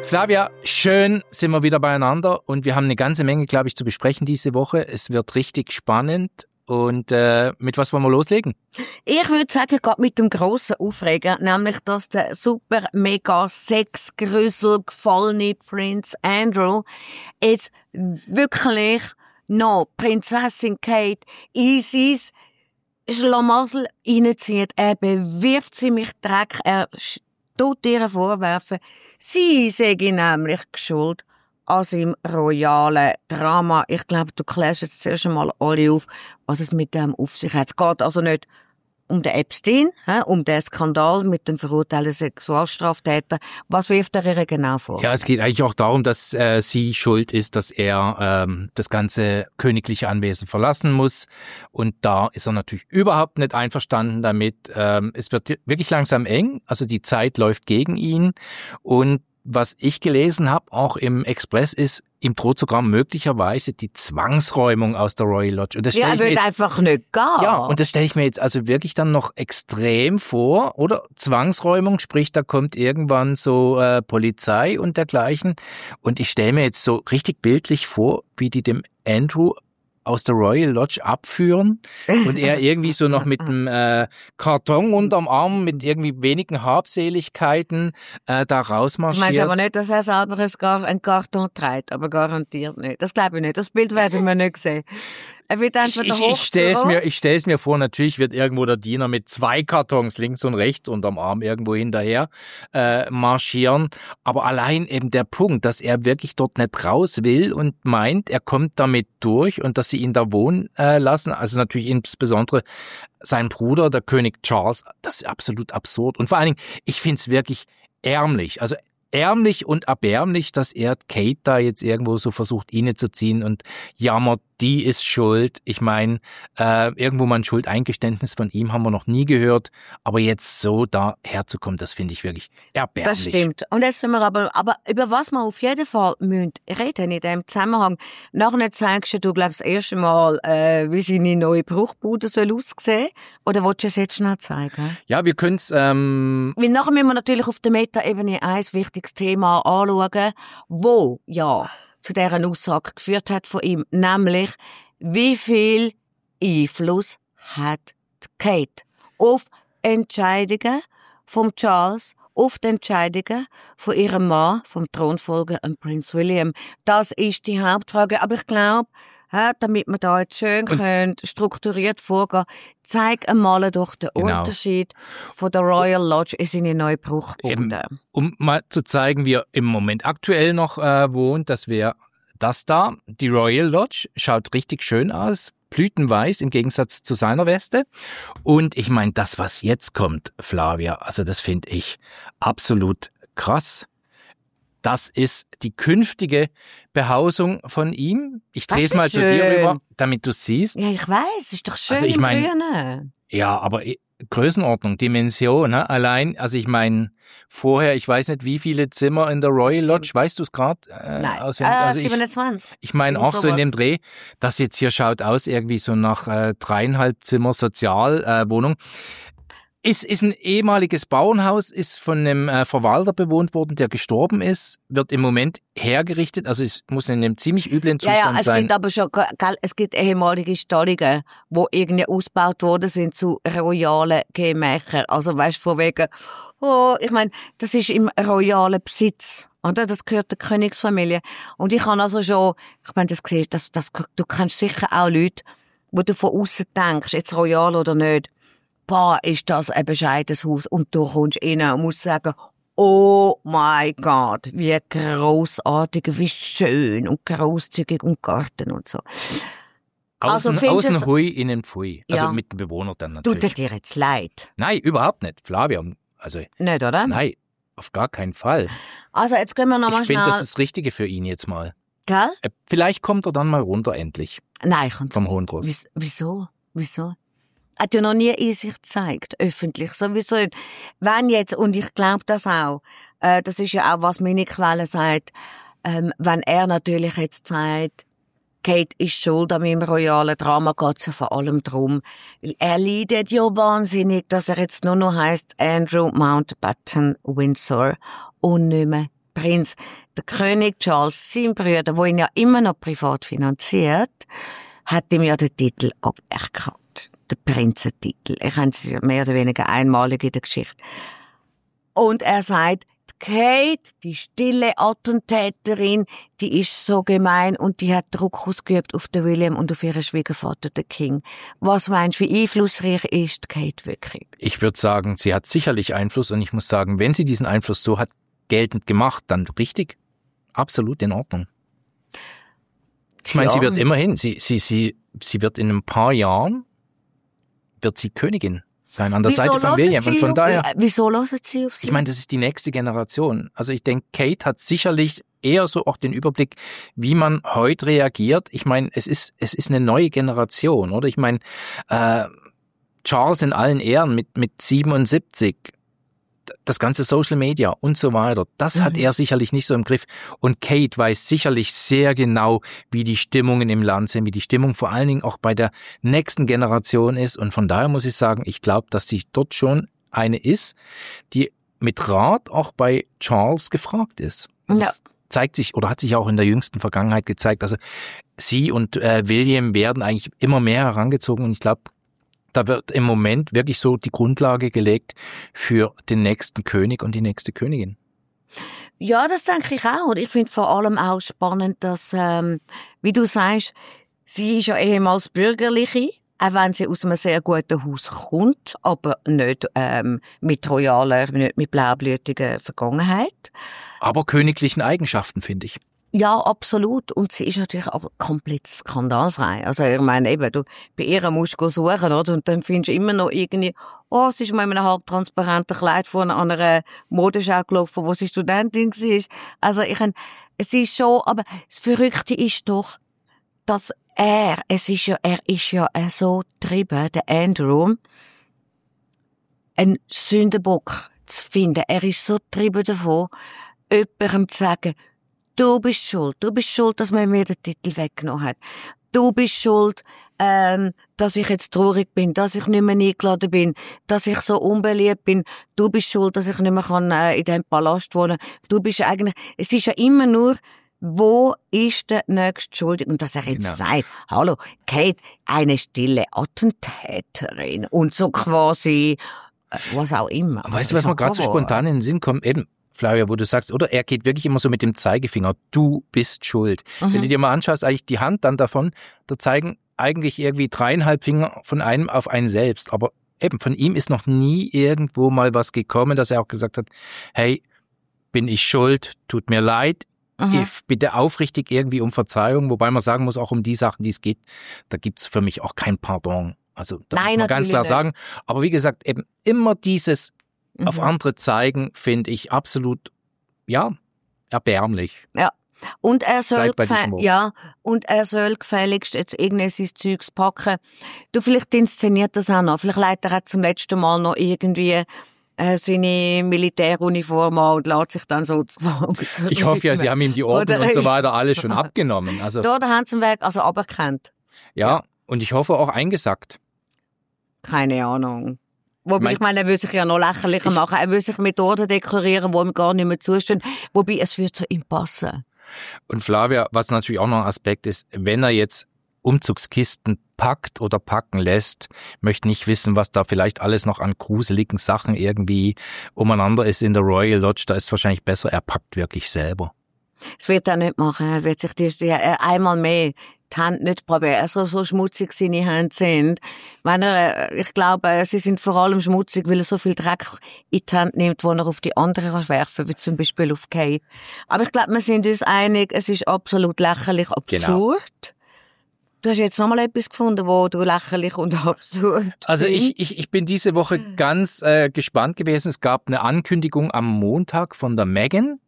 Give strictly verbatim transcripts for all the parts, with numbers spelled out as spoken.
Flavia, schön sind wir wieder beieinander und wir haben eine ganze Menge, glaube ich, zu besprechen diese Woche. Es wird richtig spannend. Und äh, mit was wollen wir loslegen? Ich würde sagen, gerade mit dem grossen Aufreger, nämlich, dass der super, mega, sexgrüssel gefallene Prinz Andrew jetzt wirklich noch Prinzessin Kate in sein Schlamassel reinzieht. Er bewirft sie mit Dreck, er tut ihr vorwerfen, sie sei nämlich schuld an seinem royalen Drama. Ich glaube, du klärst jetzt zuerst einmal alle auf, was es mit dem auf sich hat. Es geht also nicht um den Epstein, he, um den Skandal mit dem verurteilten Sexualstraftäter. Was wirft er ihr genau vor? Ja, es geht eigentlich auch darum, dass äh, sie schuld ist, dass er ähm, das ganze königliche Anwesen verlassen muss. Und da ist er natürlich überhaupt nicht einverstanden damit. Ähm, es wird wirklich langsam eng, also die Zeit läuft gegen ihn. Und was ich gelesen habe, auch im Express, ist, ihm droht sogar möglicherweise die Zwangsräumung aus der Royal Lodge. Und das ja, er wird jetzt, einfach nicht gehen. Ja, und das stelle ich mir jetzt also wirklich dann noch extrem vor, oder? Zwangsräumung, sprich, da kommt irgendwann so äh, Polizei und dergleichen. Und ich stelle mir jetzt so richtig bildlich vor, wie die dem Andrew aus der Royal Lodge abführen und er irgendwie so noch mit einem äh, Karton unterm Arm mit irgendwie wenigen Habseligkeiten äh, da rausmarschiert. Du meinst aber nicht, dass er selber einen Karton trägt, aber garantiert nicht. Das glaube ich nicht. Das Bild werden wir nicht sehen. Er wird einfach ich, ich, ich stell's mir, ich stell's mir vor, natürlich wird irgendwo der Diener mit zwei Kartons links und rechts unterm Arm irgendwo hinterher äh, marschieren. Aber allein eben der Punkt, dass er wirklich dort nicht raus will und meint, er kommt damit durch und dass sie ihn da wohnen äh, lassen. Also natürlich insbesondere sein Bruder, der König Charles, das ist absolut absurd. Und vor allen Dingen, ich find's wirklich ärmlich. Also ärmlich und erbärmlich, dass er Kate da jetzt irgendwo so versucht, ihn zu ziehen und jammert, die ist schuld. Ich meine, äh, irgendwo mal ein Schuldeingeständnis von ihm haben wir noch nie gehört, aber jetzt so da herzukommen, das finde ich wirklich erbärmlich. Das stimmt. Und jetzt sind wir aber, aber über was wir auf jeden Fall müssen reden in diesem Zusammenhang. Nachher zeigst du, glaube das erste Mal, äh, wie seine neue Bruchbude soll aussehen. Oder willst du es jetzt schnell zeigen? Ja, wir können es... Ähm Weil nachher müssen wir natürlich auf der Meta-Ebene ein wichtiges Thema anschauen, wo, ja, zu dieser Aussage geführt hat von ihm, nämlich, wie viel Einfluss hat Kate auf Entscheidungen von Charles, auf die Entscheidungen von ihrem Mann, vom Thronfolger, Prinz William. Das ist die Hauptfrage. Aber ich glaube, damit wir da jetzt schön können, strukturiert vorgehen, zeig einmal doch den genau. Unterschied von der Royal Lodge in seine neue Bruchbude. Um mal zu zeigen, wie er im Moment aktuell noch äh, wohnt, das wäre das da. Die Royal Lodge schaut richtig schön aus, blütenweiß im Gegensatz zu seiner Weste. Und ich meine, das, was jetzt kommt, Flavia, also das finde ich absolut krass. Das ist die künftige Behausung von ihm. Ich drehe es mal zu dir rüber, damit du siehst. Ja, ich weiß, ist doch schön also ich im mein, Grünen. Ja, aber Größenordnung, Dimension, ne? Allein, also ich meine, vorher, ich weiß nicht, wie viele Zimmer in der Royal Lodge, weißt du es gerade? Äh, Nein, auswendig? äh, also siebenundzwanzig. Ich, ich meine auch sowas. so in dem Dreh, das jetzt hier schaut aus irgendwie so nach äh, dreieinhalb Zimmer Sozialwohnung. Äh, Ist, ist ein ehemaliges Bauernhaus, ist von einem äh, Verwalter bewohnt worden, der gestorben ist, wird im Moment hergerichtet, also es muss in einem ziemlich üblen Zustand ja, ja, es sein. gibt aber schon, gell, es gibt ehemalige Stallungen, die irgendwie ausgebaut worden sind zu royalen Gemächern. Also weißt von wegen, oh, ich meine, das ist im royalen Besitz. Oder? Das gehört der Königsfamilie. Und ich habe also schon, ich meine, das siehst, das, das, du kennst sicher auch Leute, wo du von außen denkst, jetzt royal oder nicht, boah, ist das ein bescheidenes Haus. Und du kommst rein und musst sagen, oh mein Gott, wie grossartig, wie schön und grosszügig und Garten und so. Außen, also außen es, hui, innen pfui. Also ja. mit dem Bewohner dann natürlich. Tut dir jetzt leid? Nein, überhaupt nicht. Flavia, also. Nicht, oder? Nein, auf gar keinen Fall. Also jetzt können wir nochmal schnell... Ich finde, das ist das Richtige für ihn jetzt mal. Gell? Äh, vielleicht kommt er dann mal runter, endlich. Nein, kommt vom Hohen Ross. Wieso? Wieso? Er hat ja noch nie in sich gezeigt, öffentlich. Sowieso nicht. Wenn jetzt, und ich glaube das auch, äh, das ist ja auch, was meine Quelle sagt, ähm, wenn er natürlich jetzt sagt, Kate ist schuld an meinem royalen Drama, geht es ja vor allem darum, weil er leidet ja wahnsinnig, dass er jetzt nur noch heisst Andrew Mountbatten Windsor und nicht mehr Prinz, der König Charles, sein Bruder, der ihn ja immer noch privat finanziert, hat ihm ja den Titel aberkannt. Den Prinzentitel. Ich habe es mehr oder weniger einmalig in der Geschichte. Und er sagt, Kate, die stille Attentäterin, die ist so gemein und die hat Druck ausgeübt auf den William und auf ihren Schwiegervater, den King. Was meinst du, wie einflussreich ist Kate wirklich? Ich würde sagen, sie hat sicherlich Einfluss und ich muss sagen, wenn sie diesen Einfluss so hat geltend gemacht, dann richtig, absolut in Ordnung. Ich meine, ja. sie wird immerhin, sie, sie, sie, sie wird in ein paar Jahren, wird sie Königin sein, an der wieso Seite von William. Und von daher, die, wieso hören sie auf sie? Ich meine, das ist die nächste Generation. Also ich denke, Kate hat sicherlich eher so auch den Überblick, wie man heute reagiert. Ich meine, es ist es ist eine neue Generation, oder? Ich meine, äh, Charles in allen Ehren mit mit siebenundsiebzig, das ganze Social Media und so weiter, das mhm. hat er sicherlich nicht so im Griff. Und Kate weiß sicherlich sehr genau, wie die Stimmungen im Land sind, wie die Stimmung vor allen Dingen auch bei der nächsten Generation ist. Und von daher muss ich sagen, ich glaube, dass sie dort schon eine ist, die mit Rat auch bei Charles gefragt ist. Das ja. zeigt sich oder hat sich auch in der jüngsten Vergangenheit gezeigt. Also sie und äh, William werden eigentlich immer mehr herangezogen und ich glaube, da wird im Moment wirklich so die Grundlage gelegt für den nächsten König und die nächste Königin. Ja, das denke ich auch. Und ich finde vor allem auch spannend, dass, ähm, wie du sagst, sie ist ja ehemals Bürgerliche, auch wenn sie aus einem sehr guten Haus kommt, aber nicht ähm, mit royaler, nicht mit blaublütiger Vergangenheit. Aber königlichen Eigenschaften, finde ich. Ja, absolut. Und sie ist natürlich aber komplett skandalfrei. Also, ich meine, eben, du, bei ihr musst du suchen, oder? Und dann findest du immer noch irgendwie, oh, sie ist mal in einem halbtransparenten Kleid vorne an einer Modeschau gelaufen, wo sie Studentin war. Also, ich meine, es ist schon, aber das Verrückte ist doch, dass er, es ist ja, er ist ja so getrieben, der Andrew, einen Sündenbock zu finden. Er ist so getrieben davon, jemandem zu sagen, du bist schuld. Du bist schuld, dass man mir den Titel weggenommen hat. Du bist schuld, ähm, dass ich jetzt traurig bin, dass ich nicht mehr eingeladen bin, dass ich so unbeliebt bin. Du bist schuld, dass ich nicht mehr kann, äh, in diesem Palast wohnen. Du bist eigentlich, es ist ja immer nur, wo ist der nächste Schuldige? Und dass er jetzt genau. sagt, hallo, Kate, eine stille Attentäterin und so quasi, äh, was auch immer. Weißt du, was mir gerade so spontan in den Sinn kommt? Eben, Flavia, wo du sagst, oder er geht wirklich immer so mit dem Zeigefinger, du bist schuld. Mhm. Wenn du dir mal anschaust, eigentlich die Hand dann davon, da zeigen eigentlich irgendwie dreieinhalb Finger von einem auf einen selbst. Aber eben, von ihm ist noch nie irgendwo mal was gekommen, dass er auch gesagt hat, hey, bin ich schuld, tut mir leid, mhm. ich bitte aufrichtig irgendwie um Verzeihung, wobei man sagen muss, auch um die Sachen, die es geht, da gibt's für mich auch kein Pardon. Also, das Nein, muss man ganz klar nicht. sagen. Aber wie gesagt, eben immer dieses auf mhm. andere zeigen, finde ich absolut, ja, erbärmlich. Ja. Und er soll, gefä- ja, und er soll gefälligst jetzt irgendwie sein Zeugs packen. Du, vielleicht inszeniert das auch noch. Vielleicht leitet er auch zum letzten Mal noch irgendwie äh, seine Militäruniform an und lässt sich dann so Ich hoffe ja, sie haben ihm die Orden Oder und so weiter alle schon abgenommen. Also, da haben sie ihn weg, also aberkannt. Ja, ja, und ich hoffe auch eingesackt. Keine Ahnung. Wobei, ich meine, er will sich ja noch lächerlicher machen. Er will sich Methoden dekorieren, die ihm gar nicht mehr zustehen. Wobei, es wird zu ihm passen. Und Flavia, was natürlich auch noch ein Aspekt ist, wenn er jetzt Umzugskisten packt oder packen lässt, möchte nicht wissen, was da vielleicht alles noch an gruseligen Sachen irgendwie umeinander ist in der Royal Lodge. Da ist wahrscheinlich besser, er packt wirklich selber. Das wird er nicht machen. Er wird sich die, die, einmal mehr die Hände nicht probieren, so, so schmutzig seine Hände sind. Wenn er, ich glaube, sie sind vor allem schmutzig, weil er so viel Dreck in die Hände nimmt, wo er auf die anderen werfen kann, wie zum Beispiel auf Kate. Aber ich glaube, wir sind uns einig, es ist absolut lächerlich absurd. Genau. Du hast jetzt noch mal etwas gefunden, wo du lächerlich und absurd Also ich, ich, ich bin diese Woche ganz äh, gespannt gewesen. Es gab eine Ankündigung am Montag von der Meghan,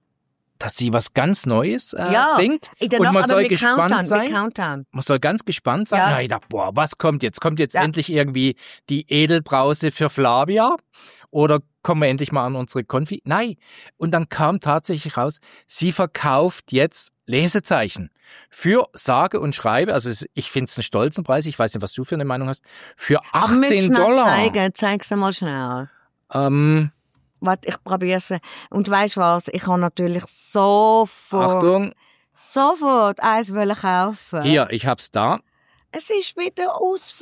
dass sie was ganz Neues äh, ja, bringt. Und Nacht, man soll gespannt Countdown, sein. Countdown. Man soll ganz gespannt sein. Ja. Na, ich dachte, boah, was kommt jetzt? Kommt jetzt ja. endlich irgendwie die Edelbrause für Flavia? Oder kommen wir endlich mal an unsere Konfi? Nein. Und dann kam tatsächlich raus, sie verkauft jetzt Lesezeichen. Für sage und schreibe, also ich finde es einen stolzen Preis, ich weiß nicht, was du für eine Meinung hast, für achtzehn Dollar. Zeigen, zeig's mal schnell. Ähm, Warte, ich probier's. Und weisst was? Ich kann natürlich sofort, Achtung, sofort eins wollen kaufen. hier, ich hab's da. Es ist wieder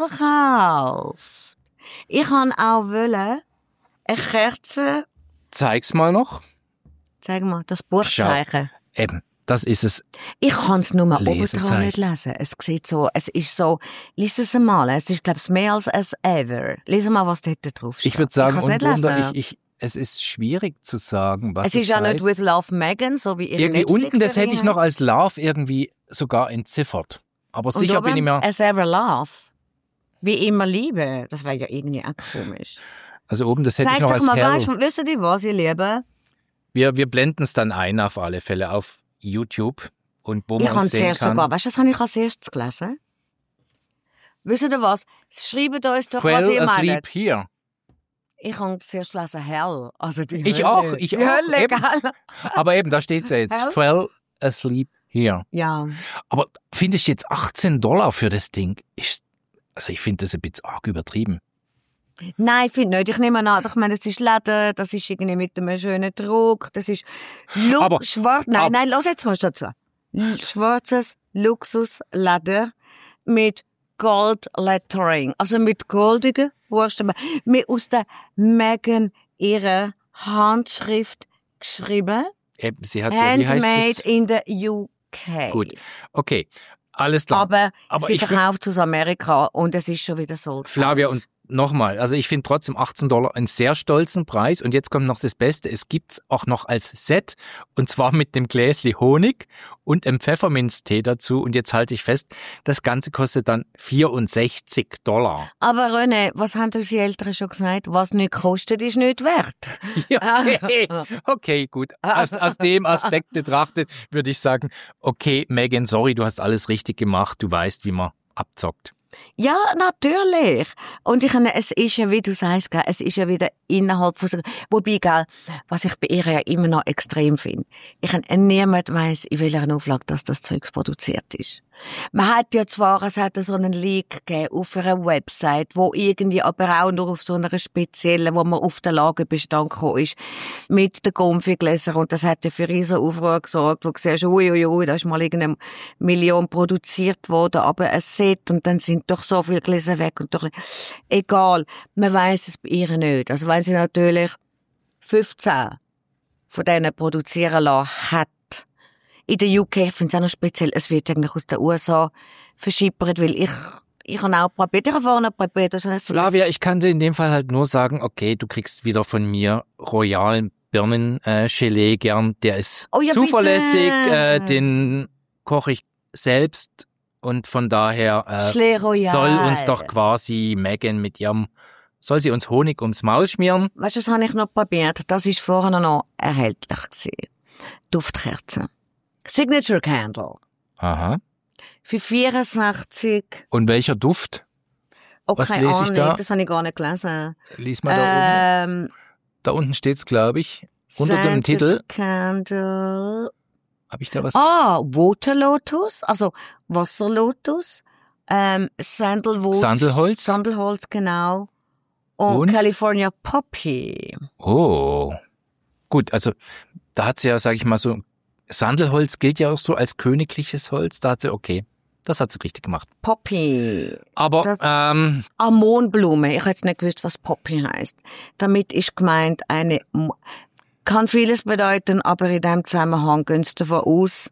ausverkauft. Ich kann auch wollen eine Kerze. Zeig's mal noch. Zeig mal, das Buchzeichen. Schau. Eben, das ist es. Ich kann es nur mal oben Lesezeichen. dran nicht lesen. Es sieht so, es ist so, lies es mal. Es ist, glaube ich, mehr als as ever. Lies mal, was dort drauf steht. Ich würde sagen, ich und kann's nicht Wunder, lesen. ich, ich, es ist schwierig zu sagen, was es ist es ja nicht heißt. with Love Megan, so wie ihre Irgendwie unten, das hätte ich noch Netflix-Serie als Love irgendwie sogar entziffert. Aber heisst. sicher Und bin ich mir, oben, as ever love. Wie immer Liebe. Das wäre ja irgendwie auch komisch. also oben, das hätte Zeig ich noch doch als mal, Hell. weißt du, wisst ihr was, ihr Lieben? Wir, wir blenden es dann ein auf alle Fälle auf YouTube und wo Ich man habe es sehen zuerst kann. sogar, weißt du, was habe ich als erstes gelesen? Wisst ihr was? Schreibt uns doch, was Fell ihr asleep meint. here. Ich habe zuerst gelesen Hell. Also die Ich Hölle. auch, ich die auch, Hölle, eben. gell? Aber eben, da steht es ja jetzt. Hell? Fell asleep here. Ja. Aber finde ich jetzt achtzehn Dollar für das Ding? Ist, also ich finde das ein bisschen arg übertrieben. Nein, ich finde nicht. Ich nehme an, ich meine, das ist Leder, das ist irgendwie mit einem schönen Druck, das ist Lu Aber- schwarz. Nein, aber- nein, lass jetzt mal dazu. L- Schwarzes Luxusleder mit Gold Lettering, also mit goldigen Buchstaben, mit aus der Megan ihrer Handschrift geschrieben. Eben, sie hat ja, wie heißt Handmade das? in the U K. Gut. Okay, alles klar. Aber, Aber sie ich find- verkauft aus Amerika und es ist schon wieder so. Flavia, und nochmal, also ich finde trotzdem achtzehn Dollar einen sehr stolzen Preis. Und jetzt kommt noch das Beste, es gibt's auch noch als Set, und zwar mit dem Gläsli Honig und einem Pfefferminztee dazu. Und jetzt halte ich fest, das Ganze kostet dann vierundsechzig Dollar. Aber René, was haben unsere Eltern schon gesagt? Was nicht kostet, ist nicht wert. Ja, okay, okay, gut. Aus, aus dem Aspekt betrachtet würde ich sagen, okay, Megan, sorry, du hast alles richtig gemacht. Du weißt, wie man abzockt. Ja, natürlich. Und ich meine, es ist ja, wie du sagst, gell, es ist ja wieder innerhalb von so, wobei, gell, was ich bei ihr ja immer noch extrem finde. Ich meine, niemand weiss, in welcher Auflage dass das Zeugs produziert ist. Man hat ja zwar, es hat so einen Leak gegeben auf einer Website, wo irgendwie aber auch nur auf so einer speziellen, wo man auf den Lagerbestand gekommen ist, mit den Konfigläsern, und das hat ja für riesen Aufruhr gesorgt, wo du siehst, ui, ui, ui, da ist mal irgendeine Million produziert worden, aber ein Set, und dann sind doch so viele Gläser weg, und doch, egal, man weiss es bei ihr nicht. Also wenn sie natürlich fünfzehn von denen produzieren lassen hat, in der U K finde ich es auch noch speziell, es wird eigentlich aus den U S A verschippert, weil ich, ich habe auch probiert, ich habe vorhin probiert, das ist nicht Flavia, ich kann dir in dem Fall halt nur sagen, okay, du kriegst wieder von mir royalen Birnengelee gern, der ist Oh ja, zuverlässig, bitte. äh, den koche ich selbst, und von daher äh, Schlee Royal. soll uns doch quasi Megan mit ihrem, soll sie uns Honig ums Maul schmieren? Weißt du, das habe ich noch probiert, das ist vorhin noch erhältlich gewesen. Duftkerzen. Signature Candle. Aha. Für vierundsechzig. Und welcher Duft? Oh, Was keine lese ich Ahnung, da? das habe ich gar nicht gelesen. Lies mal da oben. Ähm, Da unten steht's, glaube ich. Unter dem Scented Titel. Candle. Habe ich da was? Ah, Waterlotus, also Wasserlotus, ähm, Sandalwood. Sandelholz? Sandelholz, genau. Und, Und? California Poppy. Oh. Gut, also da hat sie ja, sag ich mal so, Sandelholz gilt ja auch so als königliches Holz. Da hat sie, okay, das hat sie richtig gemacht. Poppy. Aber, Das- ähm, Amonblume. Ich hätte jetzt nicht gewusst, was Poppy heißt. Damit ist gemeint eine, Mo- kann vieles bedeuten, aber in diesem Zusammenhang gehen sie davon aus,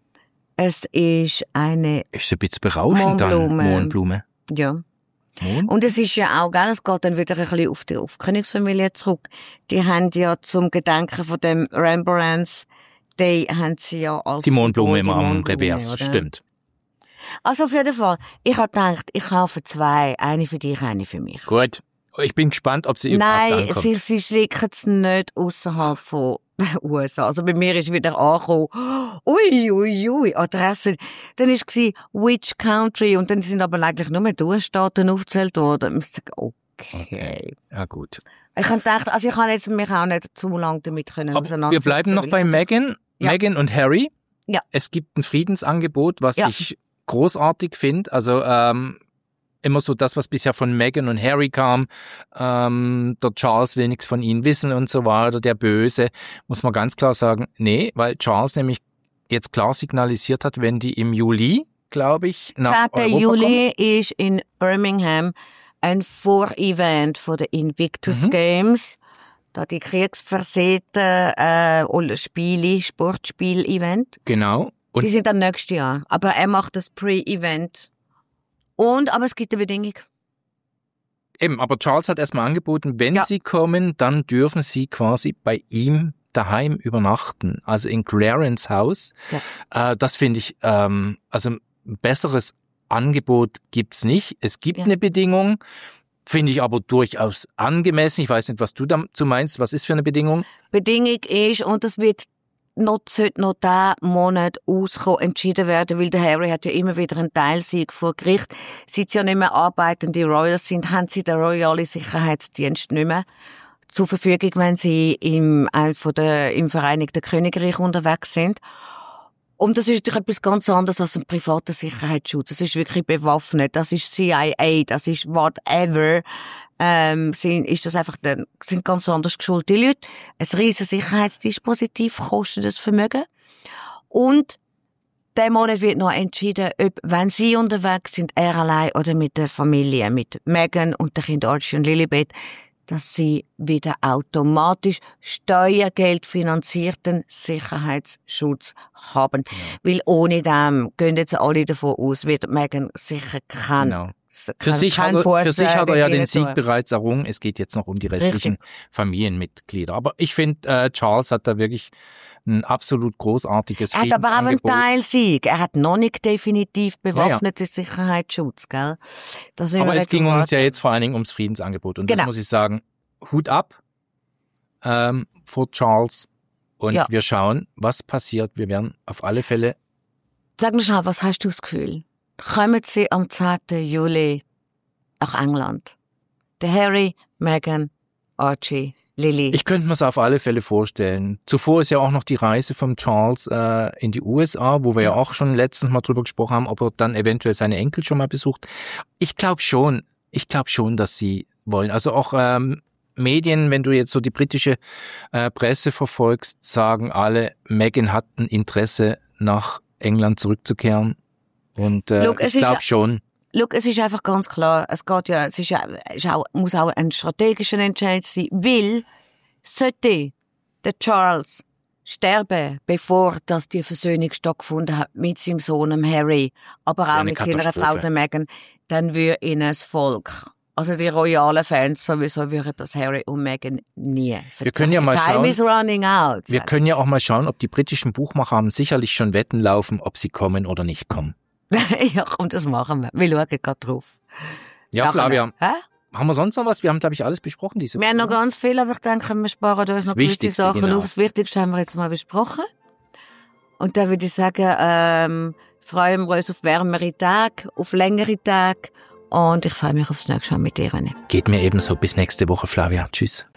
es ist eine, ist ein bisschen berauschend dann. Mohnblume. Mohnblume. ja. Mohn? Und es ist ja auch, gell, es geht dann wieder ein bisschen auf die auf die Königsfamilie zurück. Die haben ja zum Gedenken von dem Rembrandts, die haben sie ja als Die Mohnblume Symbol, immer die am Mohnblume, Revers, oder? stimmt. Also auf jeden Fall, ich habe gedacht, ich kaufe zwei, eine für dich, eine für mich. Gut. Ich bin gespannt, ob sie überhaupt Nein, ankommt. sie, sie schlicken es nicht außerhalb von den U S A. Also bei mir ist wieder angekommen, ui, ui, ui, Adresse. Dann war es Which Country, und dann sind aber eigentlich nur mehr die U S-Staaten aufgezählt worden. Ich sage, okay. Okay. Ja, gut. Ich habe gedacht, also ich kann jetzt mich auch nicht zu lange damit können Aber auseinandersetzen. wir bleiben noch weil bei ich- Meghan. Ja. Meghan und Harry. Ja. Es gibt ein Friedensangebot, was Ja. ich großartig finde. Also ähm, immer so das, was bisher von Meghan und Harry kam. Ähm, der Charles will nichts von ihnen wissen und so weiter. Der Böse, muss man ganz klar sagen, nee, weil Charles nämlich jetzt klar signalisiert hat, wenn die im Juli, glaube ich, nach zweiten Europa Juli kommen. ist in Birmingham ein Vorevent von den Invictus Mhm. Games. Da die kriegsversehrten äh, Spiele, Sportspiel-Event. Genau. Und Die sind dann nächstes Jahr. Aber er macht das Pre-Event. Und, aber es gibt eine Bedingung. eben, aber Charles hat erstmal angeboten, wenn Ja. sie kommen, dann dürfen sie quasi bei ihm daheim übernachten, also in Clarence Haus. Ja. Äh, das finde ich, ähm, also ein besseres Angebot gibt's nicht. Es gibt Ja. eine Bedingung, finde ich aber durchaus angemessen. Ich weiß nicht, was du dazu meinst. Was ist für eine Bedingung? Bedingung ist, und das wird noch, sollte noch diesen Monat auskommen, entschieden werden, weil der Harry hat ja immer wieder einen Teilsieg vor Gericht. Seit sie ja nicht mehr arbeitende Royals sind, haben sie den Royalen Sicherheitsdienst nicht mehr zur Verfügung, wenn sie im, äh, von der, im Vereinigten Königreich unterwegs sind. Und das ist natürlich etwas ganz anderes als ein privater Sicherheitsschutz. Das ist wirklich bewaffnet. Das ist C I A, das ist whatever. Ähm, sind, ist das einfach, dann sind ganz anders geschulte Leute. Ein riesen Sicherheitsdispositiv kostet das Vermögen. Und diesen Monat wird noch entschieden, ob, wenn sie unterwegs sind, er allein oder mit der Familie, mit Meghan und den Kindern Archie und Lilibet, dass sie wieder automatisch Steuergeld finanzierten Sicherheitsschutz haben. Genau. Weil ohne dem gehen jetzt alle davon aus, wird Meghan sicher kein, Genau. Für kein, sich, hat kein er, Fuss, für sich äh, hat er ja gegen den Sieg tun. bereits errungen. Es geht jetzt noch um die restlichen Richtig. Familienmitglieder. Aber ich finde, äh, Charles hat da wirklich ein absolut großartiges Er hat aber auch einen Friedensangebot. Teilsieg. Er hat noch nicht definitiv bewaffneten Sicherheitsschutz, gell? Das sind Aber wir es jetzt ging im uns ja Rat. jetzt vor allen Dingen ums Friedensangebot. Und Genau. das muss ich sagen, Hut ab ähm, vor Charles. Und Ja. wir schauen, was passiert. Wir werden auf alle Fälle, Sag mir schnell, was hast du das Gefühl? Kommen sie am zehnten Juli nach England? Der Harry, Meghan, Archie, Lily. ich könnte mir es auf alle Fälle vorstellen. Zuvor ist ja auch noch die Reise von Charles äh, in die U S A, wo wir ja. ja auch schon letztens mal drüber gesprochen haben, ob er dann eventuell seine Enkel schon mal besucht. Ich glaube schon, ich glaube schon, dass sie wollen. Also auch ähm, Medien, wenn du jetzt so die britische äh, Presse verfolgst, sagen alle, Meghan hat ein Interesse, nach England zurückzukehren. Und äh, Look, es ich glaube ist- schon. Look, es ist einfach ganz klar, es geht ja, es ist ja, es ist auch, muss auch ein strategischer Entscheid sein, weil sollte der Charles sterben, bevor das die Versöhnung stattgefunden hat mit seinem Sohn dem Harry, aber auch Eine mit seiner Katastrophe. Frau der Meghan, dann würde ihnen das Volk, also die royalen Fans sowieso, würden das Harry und Meghan nie verzeihen. Wir können ja mal Time schauen. is running out. Wir können ja auch mal schauen, ob die britischen Buchmacher haben sicherlich schon Wetten laufen, ob sie kommen oder nicht kommen. Ja, komm, das machen wir. Wir schauen gerade drauf. Ja, Nachher. Flavia, Hä? haben wir sonst noch was? Wir haben, glaube ich, alles besprochen diese Wir haben noch Woche. ganz viel, aber ich denke, wir sparen uns Das noch gewisse Wichtigste, Sachen genau. auf. Das Wichtigste haben wir jetzt mal besprochen. Und da würde ich sagen, ähm, freuen wir uns auf wärmere Tage, auf längere Tage. Und ich freue mich aufs nächste Mal mit dir, René. Geht mir ebenso. Bis nächste Woche, Flavia. Tschüss.